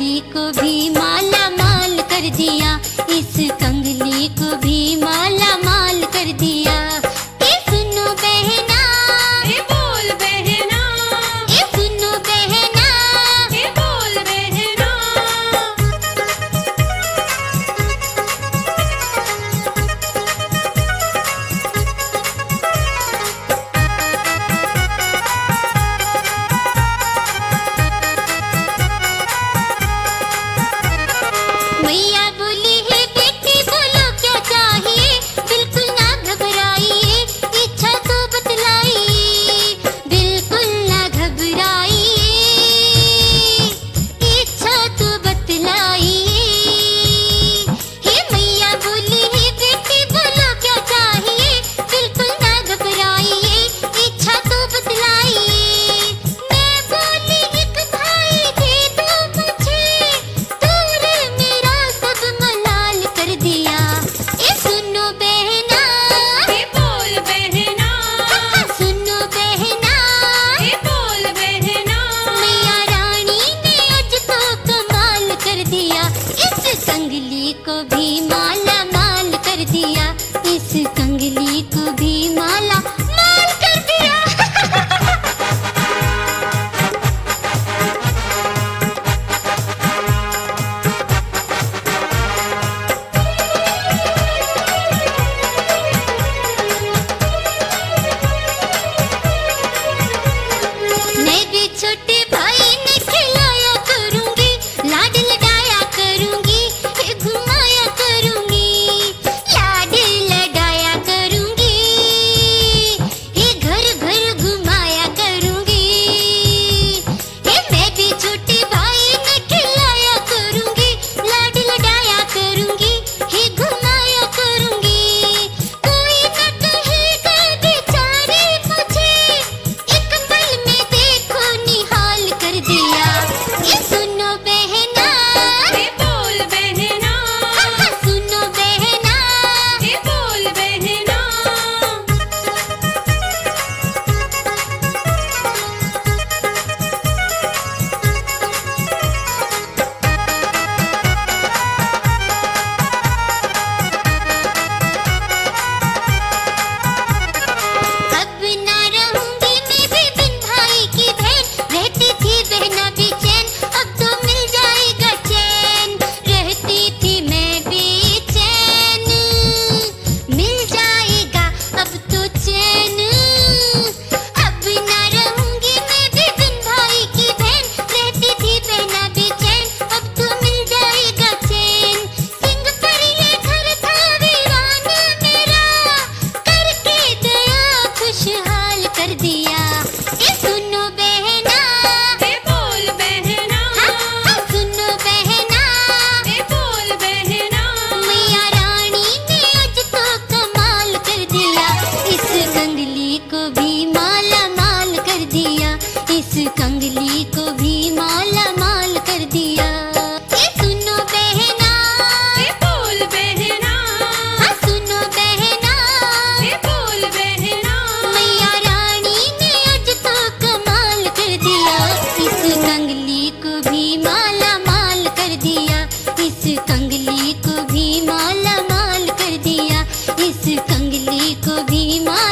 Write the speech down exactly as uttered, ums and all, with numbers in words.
कंगली को भी माला माल कर दिया, इस कंगली को भी माला माल कर दिया। ए सुनो बहना, ए बोल बहना, ए सुनो बहना, ए बोल बहना। मैया बोली है बेटी बोलो क्या चाहिए, बिल्कुल ना घबराइए, इच्छा तो बतलाइए, बिल्कुल ना घबराइए, इच्छा तो बतलाइए। हे मैया बोली है बेटी बोलो क्या चाहिए, बिल्कुल ना घबराइए, इच्छा तो बतलाइए। मैं बोली एक भाई दे दो मुझे, तूने मेरा सब मलाल कर दिया। ए सुनो बहना, ए बोल बहना, सुनो बहना, ए बोल बहना। मैया रानी ने आज तो कमाल कर दिया, इस कंगली को भी माला माल कर दिया, इस कंगली को भी माला माल कर दिया। मैं भी छोटे भाई ने खिलाया करूंगी, लाड लडाया करूंगी, ये घुमाया करूंगी, लाड लडाया करूंगी, ये घर घर घुमाया करूंगी। ये मैं भी छोटे भाई ने खिलाया करूंगी, लाड लडाया करूंगी, ये घुमाया करूंगी। कोई न कहेगा बेचारे मुझे, एक पल में देखो निहाल कर दिया। ये सुनो बहना, ए बोल बहना, सुनो बहना, ए बोल बहना। अब ना रहूंगी मैं भी बिन भाई की बहन, रहती थी बहना बेचैन, अब तो मिल जाएगा चैन, रहती थी मैं बेचैन, मिल जाएगा अब तो चैन। अब ना रहूंगी मैं भी बिन भाई की बहन, रहती थी बहना बेचैन, अब तो मिल जाएगा चैन। सिंह पर ये घर था वीरान मेरा, करके दया खुशहाल कर दिया। ए सुनो बहना, ए बोल बहना, सुनो बहना, ए बोल बहना। मैया रानी ने आज तो कमाल कर दिया, इस कंगली को भी माला माल कर दिया, इस कंगली को भी माला माल कर दिया। ए सुनो बहना, ए बोल बहना, सुनो बहना, ए बोल बहना। मैया रानी ने आज तो कमाल कर दिया, इस कंगली को भी माला माल कर दिया, इस कंगली को भी माला माल कर दिया, इस कंगली को भी माला